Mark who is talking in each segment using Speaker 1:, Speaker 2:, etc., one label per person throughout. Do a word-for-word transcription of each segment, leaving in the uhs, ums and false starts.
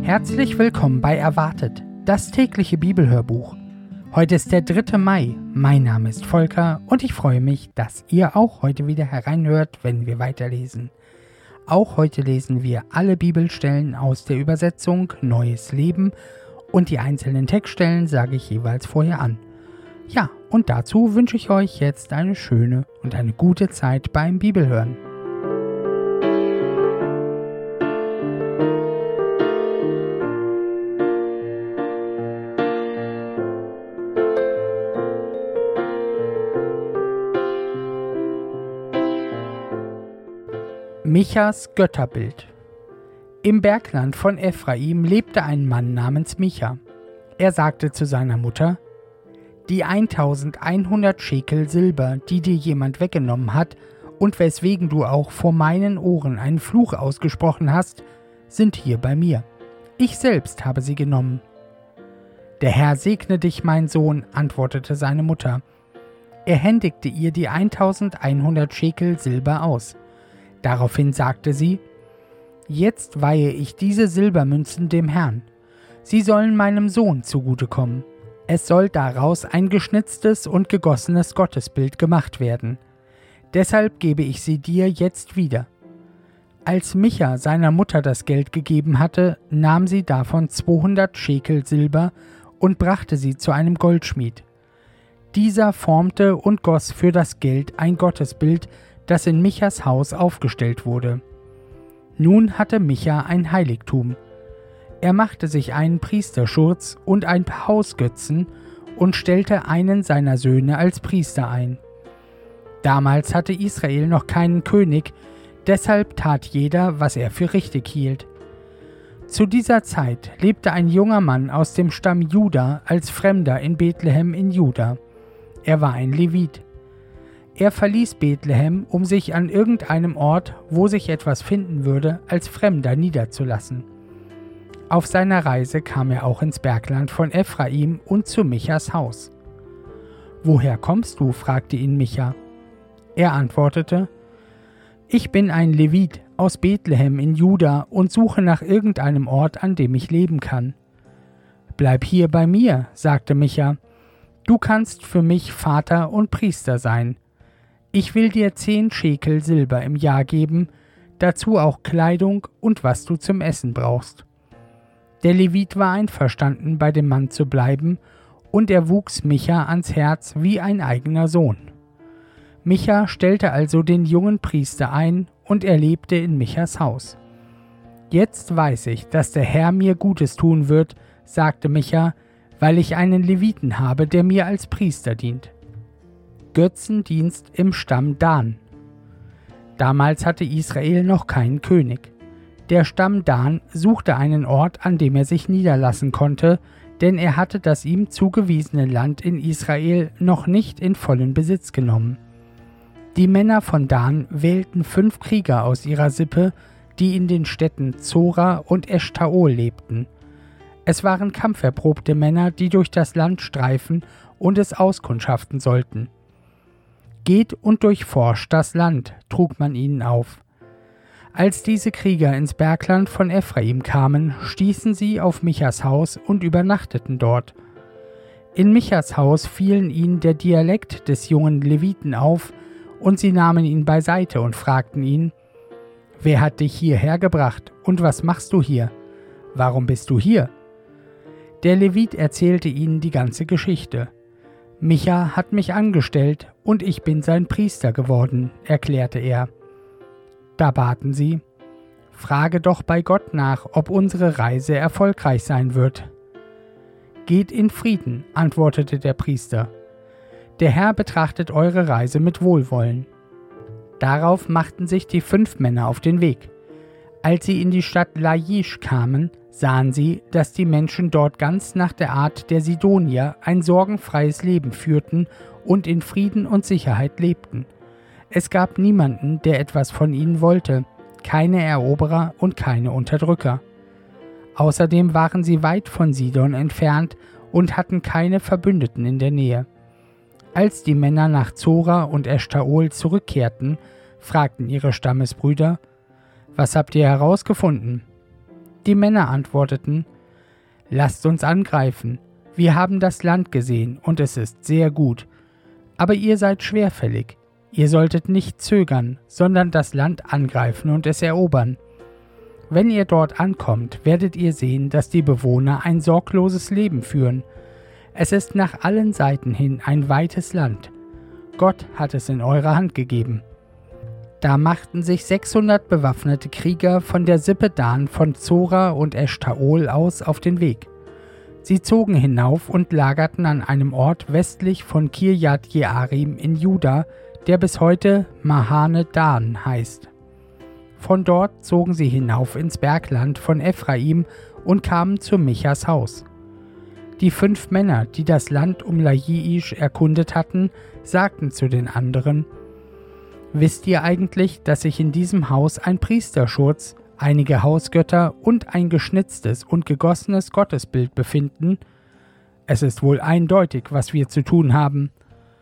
Speaker 1: Herzlich willkommen bei Erwartet, das tägliche Bibelhörbuch. Heute ist der dritte Mai, mein Name ist Volker und ich freue mich, dass ihr auch heute wieder hereinhört, wenn wir weiterlesen. Auch heute lesen wir alle Bibelstellen aus der Übersetzung Neues Leben und die einzelnen Textstellen sage ich jeweils vorher an. Ja, und dazu wünsche ich euch jetzt eine schöne und eine gute Zeit beim Bibelhören. Michas Götterbild. Im Bergland von Ephraim lebte ein Mann namens Micha. Er sagte zu seiner Mutter: Die eintausendeinhundert Schekel Silber, die dir jemand weggenommen hat und weswegen du auch vor meinen Ohren einen Fluch ausgesprochen hast, sind hier bei mir. Ich selbst habe sie genommen. Der Herr segne dich, mein Sohn, antwortete seine Mutter. Er händigte ihr die eintausendeinhundert Schekel Silber aus. Daraufhin sagte sie: Jetzt weihe ich diese Silbermünzen dem Herrn. Sie sollen meinem Sohn zugutekommen. Es soll daraus ein geschnitztes und gegossenes Gottesbild gemacht werden. Deshalb gebe ich sie dir jetzt wieder. Als Micha seiner Mutter das Geld gegeben hatte, nahm sie davon zweihundert Schekel Silber und brachte sie zu einem Goldschmied. Dieser formte und goss für das Geld ein Gottesbild, das in Michas Haus aufgestellt wurde. Nun hatte Micha ein Heiligtum. Er machte sich einen Priesterschurz und ein paar Hausgötzen und stellte einen seiner Söhne als Priester ein. Damals hatte Israel noch keinen König, deshalb tat jeder, was er für richtig hielt. Zu dieser Zeit lebte ein junger Mann aus dem Stamm Juda als Fremder in Bethlehem in Juda. Er war ein Levit. Er verließ Bethlehem, um sich an irgendeinem Ort, wo sich etwas finden würde, als Fremder niederzulassen. Auf seiner Reise kam er auch ins Bergland von Ephraim und zu Michas Haus. »Woher kommst du?« fragte ihn Micha. Er antwortete: »Ich bin ein Levit aus Bethlehem in Juda und suche nach irgendeinem Ort, an dem ich leben kann.« »Bleib hier bei mir«, sagte Micha. »Du kannst für mich Vater und Priester sein. Ich will dir zehn Schekel Silber im Jahr geben, dazu auch Kleidung und was du zum Essen brauchst.« Der Levit war einverstanden, bei dem Mann zu bleiben, und er wuchs Micha ans Herz wie ein eigener Sohn. Micha stellte also den jungen Priester ein, und er lebte in Michas Haus. »Jetzt weiß ich, dass der Herr mir Gutes tun wird«, sagte Micha, »weil ich einen Leviten habe, der mir als Priester dient.« Götzendienst im Stamm Dan. Damals hatte Israel noch keinen König. Der Stamm Dan suchte einen Ort, an dem er sich niederlassen konnte, denn er hatte das ihm zugewiesene Land in Israel noch nicht in vollen Besitz genommen. Die Männer von Dan wählten fünf Krieger aus ihrer Sippe, die in den Städten Zora und Eschtaol lebten. Es waren kampferprobte Männer, die durch das Land streifen und es auskundschaften sollten. »Geht und durchforscht das Land«, trug man ihnen auf. Als diese Krieger ins Bergland von Ephraim kamen, stießen sie auf Michas Haus und übernachteten dort. In Michas Haus fielen ihnen der Dialekt des jungen Leviten auf, und sie nahmen ihn beiseite und fragten ihn: »Wer hat dich hierher gebracht und was machst du hier? Warum bist du hier?« Der Levit erzählte ihnen die ganze Geschichte. »Micha hat mich angestellt und ich bin sein Priester geworden«, erklärte er. Da baten sie: »Frage doch bei Gott nach, ob unsere Reise erfolgreich sein wird.« »Geht in Frieden«, antwortete der Priester. »Der Herr betrachtet eure Reise mit Wohlwollen.« Darauf machten sich die fünf Männer auf den Weg. Als sie in die Stadt Laisch kamen, sahen sie, dass die Menschen dort ganz nach der Art der Sidonier ein sorgenfreies Leben führten und in Frieden und Sicherheit lebten. Es gab niemanden, der etwas von ihnen wollte, keine Eroberer und keine Unterdrücker. Außerdem waren sie weit von Sidon entfernt und hatten keine Verbündeten in der Nähe. Als die Männer nach Zora und Eschtaol zurückkehrten, fragten ihre Stammesbrüder: »Was habt ihr herausgefunden?« Die Männer antworteten: »Lasst uns angreifen. Wir haben das Land gesehen, und es ist sehr gut. Aber ihr seid schwerfällig. Ihr solltet nicht zögern, sondern das Land angreifen und es erobern. Wenn ihr dort ankommt, werdet ihr sehen, dass die Bewohner ein sorgloses Leben führen. Es ist nach allen Seiten hin ein weites Land. Gott hat es in eure Hand gegeben.« Da machten sich sechshundert bewaffnete Krieger von der Sippe Dan von Zora und Eschtaol aus auf den Weg. Sie zogen hinauf und lagerten an einem Ort westlich von Kirjat Jearim in Juda, der bis heute Mahane Dan heißt. Von dort zogen sie hinauf ins Bergland von Ephraim und kamen zu Michas Haus. Die fünf Männer, die das Land um Laiisch erkundet hatten, sagten zu den anderen: »Wisst ihr eigentlich, dass sich in diesem Haus ein Priesterschurz, einige Hausgötter und ein geschnitztes und gegossenes Gottesbild befinden? Es ist wohl eindeutig, was wir zu tun haben.«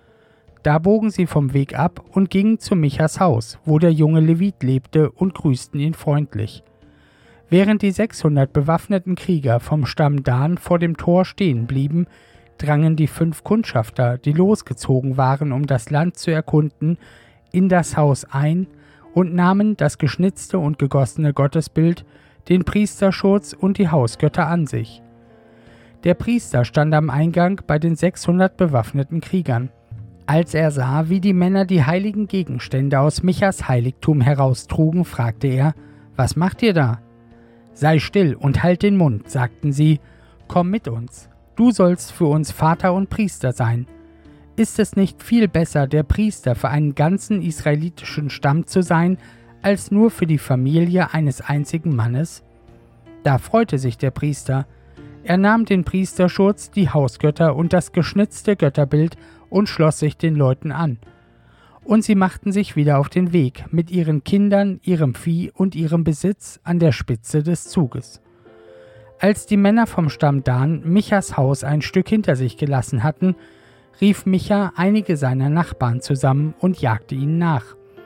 Speaker 1: Da bogen sie vom Weg ab und gingen zu Michas Haus, wo der junge Levit lebte, und grüßten ihn freundlich. Während die sechshundert bewaffneten Krieger vom Stamm Dan vor dem Tor stehen blieben, drangen die fünf Kundschafter, die losgezogen waren, um das Land zu erkunden, in das Haus ein und nahmen das geschnitzte und gegossene Gottesbild, den Priesterschurz und die Hausgötter an sich. Der Priester stand am Eingang bei den sechshundert bewaffneten Kriegern. Als er sah, wie die Männer die heiligen Gegenstände aus Michas Heiligtum heraustrugen, fragte er: »Was macht ihr da?« »Sei still und halt den Mund«, sagten sie, »komm mit uns. Du sollst für uns Vater und Priester sein. Ist es nicht viel besser, der Priester für einen ganzen israelitischen Stamm zu sein, als nur für die Familie eines einzigen Mannes?« Da freute sich der Priester. Er nahm den Priesterschurz, die Hausgötter und das geschnitzte Götterbild und schloss sich den Leuten an. Und sie machten sich wieder auf den Weg, mit ihren Kindern, ihrem Vieh und ihrem Besitz an der Spitze des Zuges. Als die Männer vom Stamm Dan Michas Haus ein Stück hinter sich gelassen hatten, rief Micha einige seiner Nachbarn zusammen und jagte ihnen nach.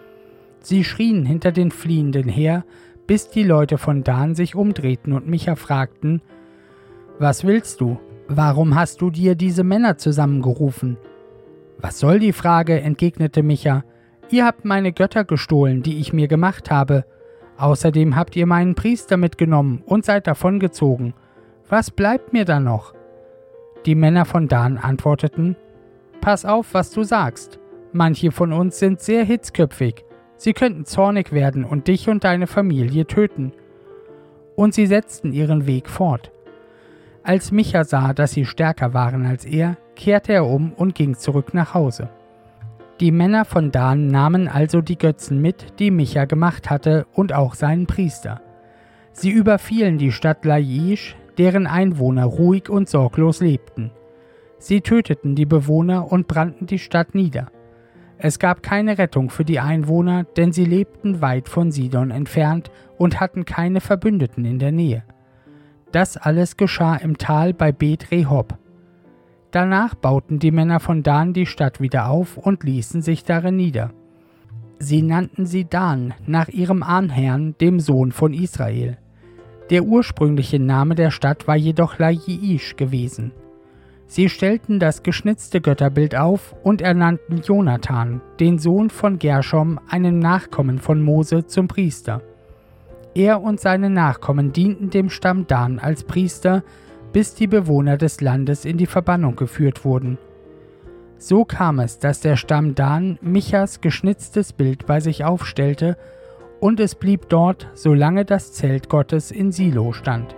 Speaker 1: Sie schrien hinter den Fliehenden her, bis die Leute von Dan sich umdrehten und Micha fragten: »Was willst du? Warum hast du dir diese Männer zusammengerufen?« »Was soll die Frage?«, entgegnete Micha. »Ihr habt meine Götter gestohlen, die ich mir gemacht habe. Außerdem habt ihr meinen Priester mitgenommen und seid davongezogen. Was bleibt mir da noch?« Die Männer von Dan antworteten: »Pass auf, was du sagst. Manche von uns sind sehr hitzköpfig. Sie könnten zornig werden und dich und deine Familie töten.« Und sie setzten ihren Weg fort. Als Micha sah, dass sie stärker waren als er, kehrte er um und ging zurück nach Hause. Die Männer von Dan nahmen also die Götzen mit, die Micha gemacht hatte, und auch seinen Priester. Sie überfielen die Stadt Laiisch, deren Einwohner ruhig und sorglos lebten. Sie töteten die Bewohner und brannten die Stadt nieder. Es gab keine Rettung für die Einwohner, denn sie lebten weit von Sidon entfernt und hatten keine Verbündeten in der Nähe. Das alles geschah im Tal bei Bet Rehob. Danach bauten die Männer von Dan die Stadt wieder auf und ließen sich darin nieder. Sie nannten sie Dan nach ihrem Ahnherrn, dem Sohn von Israel. Der ursprüngliche Name der Stadt war jedoch Laiisch gewesen. Sie stellten das geschnitzte Götterbild auf und ernannten Jonathan, den Sohn von Gershom, einen Nachkommen von Mose, zum Priester. Er und seine Nachkommen dienten dem Stamm Dan als Priester, bis die Bewohner des Landes in die Verbannung geführt wurden. So kam es, dass der Stamm Dan Michas geschnitztes Bild bei sich aufstellte, und es blieb dort, solange das Zelt Gottes in Silo stand.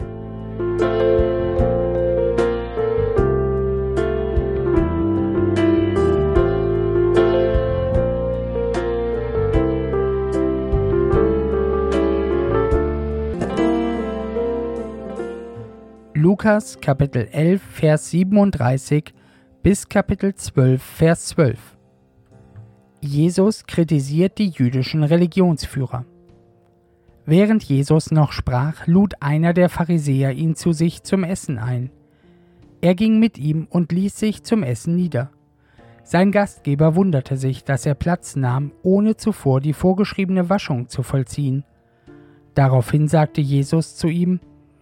Speaker 1: Lukas Kapitel elf, Vers siebenunddreißig bis Kapitel zwölf, Vers zwölf. Jesus kritisiert die jüdischen Religionsführer. Während Jesus noch sprach, lud einer der Pharisäer ihn zu sich zum Essen ein. Er ging mit ihm und ließ sich zum Essen nieder. Sein Gastgeber wunderte sich, dass er Platz nahm, ohne zuvor die vorgeschriebene Waschung zu vollziehen. Daraufhin sagte Jesus zu ihm: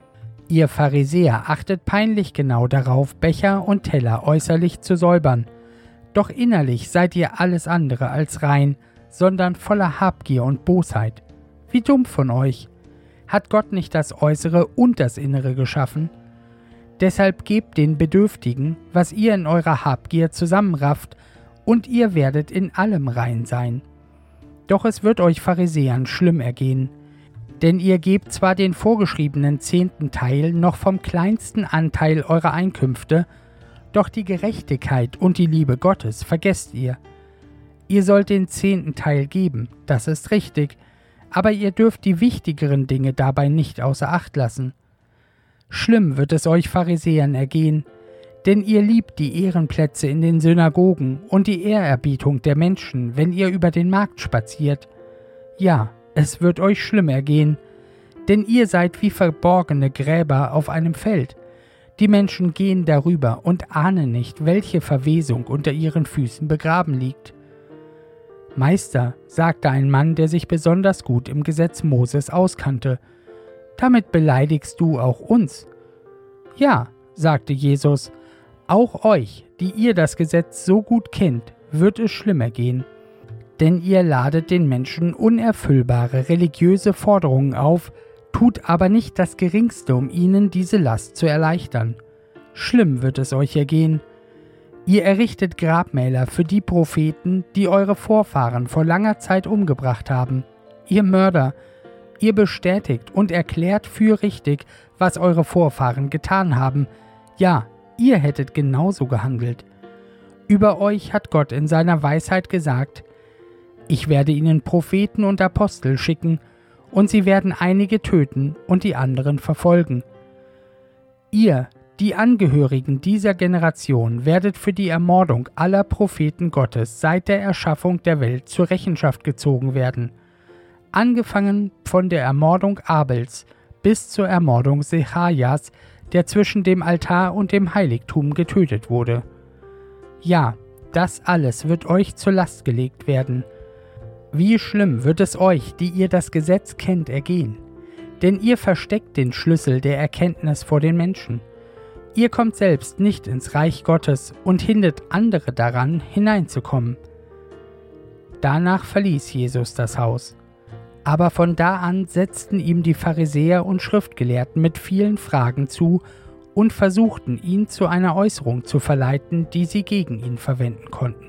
Speaker 1: Ihr Pharisäer achtet peinlich genau darauf, Becher und Teller äußerlich zu säubern. Doch innerlich seid ihr alles andere als rein, sondern voller Habgier und Bosheit. Wie dumm von euch! Hat Gott nicht das Äußere und das Innere geschaffen? Deshalb gebt den Bedürftigen, was ihr in eurer Habgier zusammenrafft, und ihr werdet in allem rein sein. Doch es wird euch Pharisäern schlimm ergehen, denn ihr gebt zwar den vorgeschriebenen zehnten Teil noch vom kleinsten Anteil eurer Einkünfte, doch die Gerechtigkeit und die Liebe Gottes vergesst ihr. Ihr sollt den zehnten Teil geben, das ist richtig, aber ihr dürft die wichtigeren Dinge dabei nicht außer Acht lassen. Schlimm wird es euch Pharisäern ergehen, denn ihr liebt die Ehrenplätze in den Synagogen und die Ehrerbietung der Menschen, wenn ihr über den Markt spaziert. Ja, es wird euch schlimm ergehen, denn ihr seid wie verborgene Gräber auf einem Feld. Die Menschen gehen darüber und ahnen nicht, welche Verwesung unter ihren Füßen begraben liegt. Meister, sagte ein Mann, der sich besonders gut im Gesetz Moses auskannte, damit beleidigst du auch uns. Ja, sagte Jesus, auch euch, die ihr das Gesetz so gut kennt, wird es schlimmer gehen. Denn ihr ladet den Menschen unerfüllbare religiöse Forderungen auf, tut aber nicht das Geringste, um ihnen diese Last zu erleichtern. Schlimm wird es euch ergehen. Ihr errichtet Grabmäler für die Propheten, die eure Vorfahren vor langer Zeit umgebracht haben. Ihr Mörder, ihr bestätigt und erklärt für richtig, was eure Vorfahren getan haben. Ja, ihr hättet genauso gehandelt. Über euch hat Gott in seiner Weisheit gesagt, ich werde ihnen Propheten und Apostel schicken, und sie werden einige töten und die anderen verfolgen. Ihr, die Angehörigen dieser Generation, werdet für die Ermordung aller Propheten Gottes seit der Erschaffung der Welt zur Rechenschaft gezogen werden. Angefangen von der Ermordung Abels bis zur Ermordung Sechajas, der zwischen dem Altar und dem Heiligtum getötet wurde. Ja, das alles wird euch zur Last gelegt werden. Wie schlimm wird es euch, die ihr das Gesetz kennt, ergehen, denn ihr versteckt den Schlüssel der Erkenntnis vor den Menschen. Ihr kommt selbst nicht ins Reich Gottes und hindert andere daran, hineinzukommen. Danach verließ Jesus das Haus. Aber von da an setzten ihm die Pharisäer und Schriftgelehrten mit vielen Fragen zu und versuchten, ihn zu einer Äußerung zu verleiten, die sie gegen ihn verwenden konnten.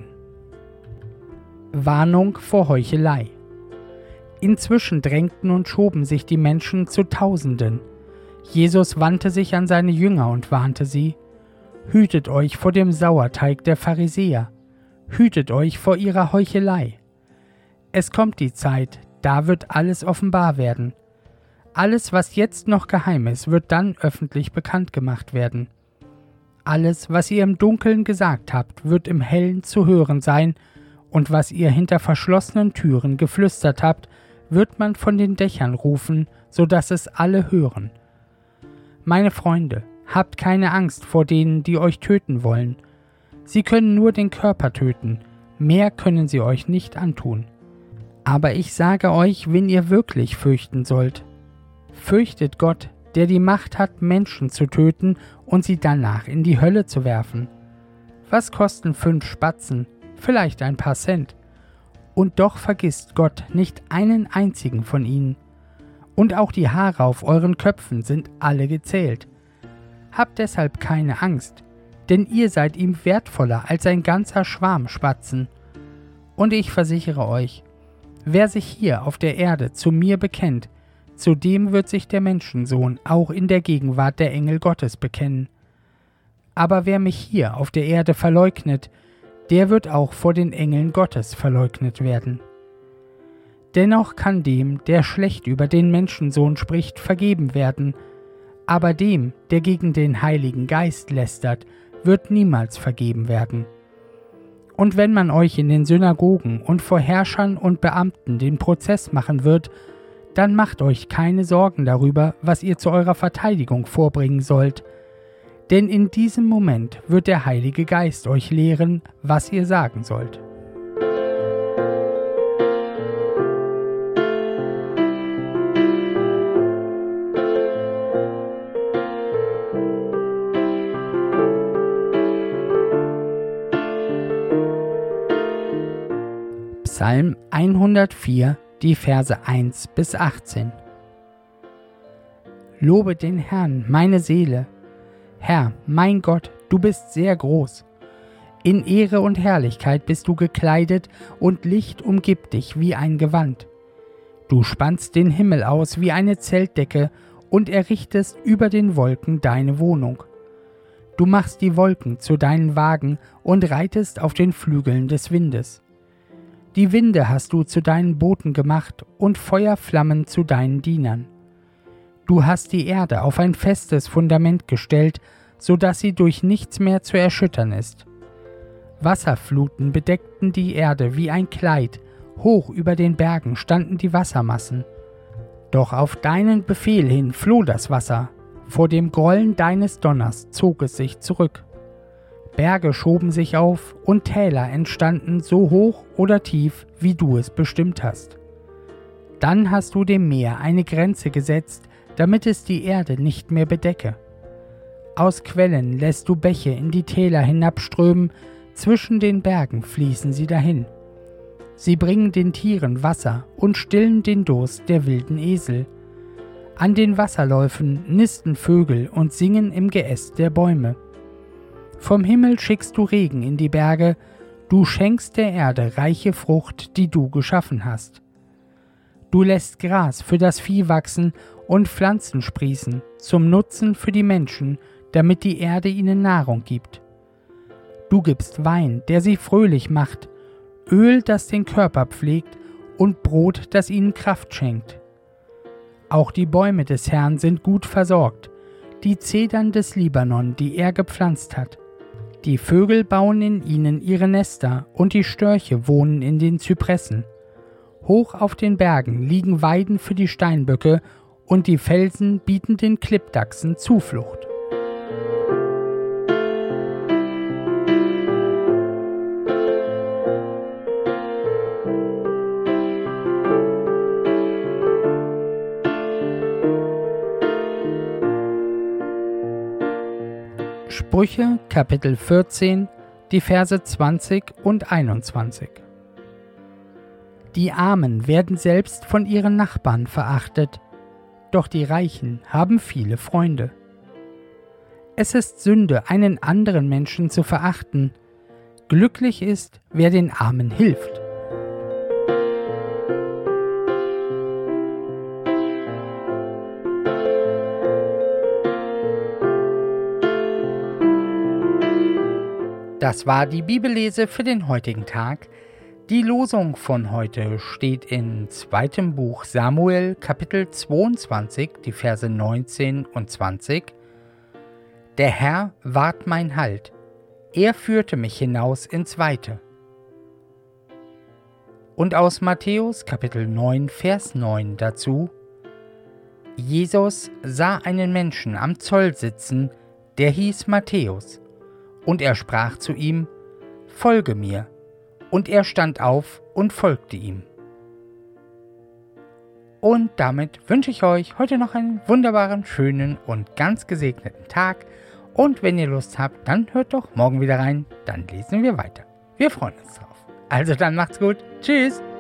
Speaker 1: Warnung vor Heuchelei. Inzwischen drängten und schoben sich die Menschen zu Tausenden. Jesus wandte sich an seine Jünger und warnte sie: Hütet euch vor dem Sauerteig der Pharisäer, hütet euch vor ihrer Heuchelei. Es kommt die Zeit, da wird alles offenbar werden. Alles, was jetzt noch geheim ist, wird dann öffentlich bekannt gemacht werden. Alles, was ihr im Dunkeln gesagt habt, wird im Hellen zu hören sein, und was ihr hinter verschlossenen Türen geflüstert habt, wird man von den Dächern rufen, so dass es alle hören. Meine Freunde, habt keine Angst vor denen, die euch töten wollen. Sie können nur den Körper töten, mehr können sie euch nicht antun. Aber ich sage euch, wen ihr wirklich fürchten sollt. Fürchtet Gott, der die Macht hat, Menschen zu töten und sie danach in die Hölle zu werfen. Was kosten fünf Spatzen? Vielleicht ein paar Cent. Und doch vergisst Gott nicht einen einzigen von ihnen. Und auch die Haare auf euren Köpfen sind alle gezählt. Habt deshalb keine Angst, denn ihr seid ihm wertvoller als ein ganzer Schwarm Spatzen. Und ich versichere euch, wer sich hier auf der Erde zu mir bekennt, zu dem wird sich der Menschensohn auch in der Gegenwart der Engel Gottes bekennen. Aber wer mich hier auf der Erde verleugnet, der wird auch vor den Engeln Gottes verleugnet werden. Dennoch kann dem, der schlecht über den Menschensohn spricht, vergeben werden, aber dem, der gegen den Heiligen Geist lästert, wird niemals vergeben werden. Und wenn man euch in den Synagogen und vor Herrschern und Beamten den Prozess machen wird, dann macht euch keine Sorgen darüber, was ihr zu eurer Verteidigung vorbringen sollt, denn in diesem Moment wird der Heilige Geist euch lehren, was ihr sagen sollt. Psalm hundertvier, die Verse eins bis achtzehn. Lobe den Herrn, meine Seele. Herr, mein Gott, du bist sehr groß. In Ehre und Herrlichkeit bist du gekleidet, und Licht umgibt dich wie ein Gewand. Du spannst den Himmel aus wie eine Zeltdecke und errichtest über den Wolken deine Wohnung. Du machst die Wolken zu deinen Wagen und reitest auf den Flügeln des Windes. Die Winde hast du zu deinen Booten gemacht und Feuerflammen zu deinen Dienern. Du hast die Erde auf ein festes Fundament gestellt, so dass sie durch nichts mehr zu erschüttern ist. Wasserfluten bedeckten die Erde wie ein Kleid, hoch über den Bergen standen die Wassermassen. Doch auf deinen Befehl hin floh das Wasser, vor dem Grollen deines Donners zog es sich zurück. Berge schoben sich auf und Täler entstanden so hoch oder tief, wie du es bestimmt hast. Dann hast du dem Meer eine Grenze gesetzt, damit es die Erde nicht mehr bedecke. Aus Quellen lässt du Bäche in die Täler hinabströmen, zwischen den Bergen fließen sie dahin. Sie bringen den Tieren Wasser und stillen den Durst der wilden Esel. An den Wasserläufen nisten Vögel und singen im Geäst der Bäume. Vom Himmel schickst du Regen in die Berge, du schenkst der Erde reiche Frucht, die du geschaffen hast. Du lässt Gras für das Vieh wachsen und Pflanzen sprießen, zum Nutzen für die Menschen, damit die Erde ihnen Nahrung gibt. Du gibst Wein, der sie fröhlich macht, Öl, das den Körper pflegt, und Brot, das ihnen Kraft schenkt. Auch die Bäume des Herrn sind gut versorgt, die Zedern des Libanon, die er gepflanzt hat. Die Vögel bauen in ihnen ihre Nester, und die Störche wohnen in den Zypressen. Hoch auf den Bergen liegen Weiden für die Steinböcke, und die Felsen bieten den Klippdachsen Zuflucht. Sprüche, Kapitel vierzehn, die Verse zwanzig und einundzwanzig. Die Armen werden selbst von ihren Nachbarn verachtet, doch die Reichen haben viele Freunde. Es ist Sünde, einen anderen Menschen zu verachten. Glücklich ist, wer den Armen hilft. Das war die Bibellese für den heutigen Tag. Die Losung von heute steht in zweitem Buch Samuel, Kapitel zweiundzwanzig, die Verse neunzehn und zwanzig. Der Herr ward mein Halt, er führte mich hinaus ins Weite. Und aus Matthäus, Kapitel neun, Vers neun dazu: Jesus sah einen Menschen am Zoll sitzen, der hieß Matthäus. Und er sprach zu ihm: Folge mir. Und er stand auf und folgte ihm. Und damit wünsche ich euch heute noch einen wunderbaren, schönen und ganz gesegneten Tag. Und wenn ihr Lust habt, dann hört doch morgen wieder rein. Dann lesen wir weiter. Wir freuen uns drauf. Also dann macht's gut. Tschüss.